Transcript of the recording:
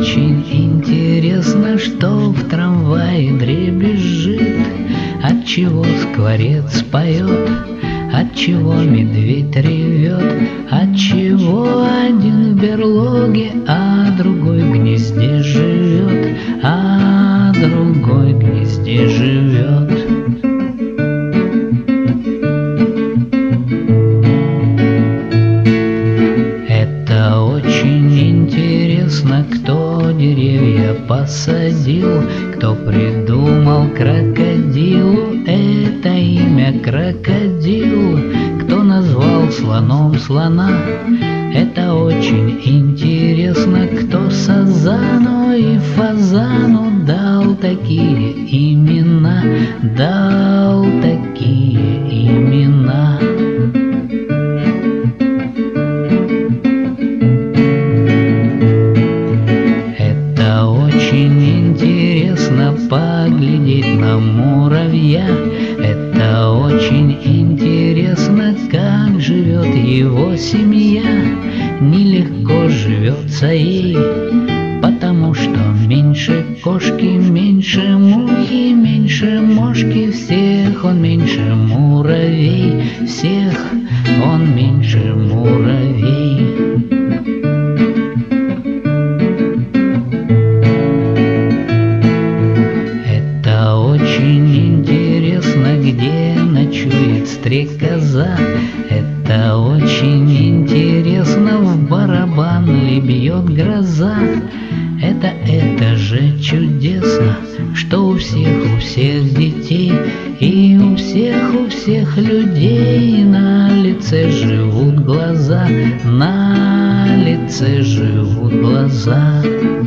очень интересно, что в трамвае дребезжит, отчего скворец поет, отчего медведь ревет, отчего один в берлоге, а другой в гнезде живет, а другой в гнезде живет. Это очень интересно, кто деревья посадил, кто придумал крокодилу это имя крокодил, кто назвал слоном слона. Это очень интересно, кто сазану и фазану дал такие имена, дал такие имена. Это очень интересно поглядеть на муравья. Это очень интересно, как живет его семья. Нелегко живется ей, потому что меньше кошки, меньше мухи, меньше мошки, всех он меньше муравей, всех он меньше муравей. Это очень интересно, где ночует стрекоза. Это очень интересно, в барабан ли бьет гроза. Это же чудесно, что у всех детей и у всех людей на лице живут глаза, на лице живут глаза.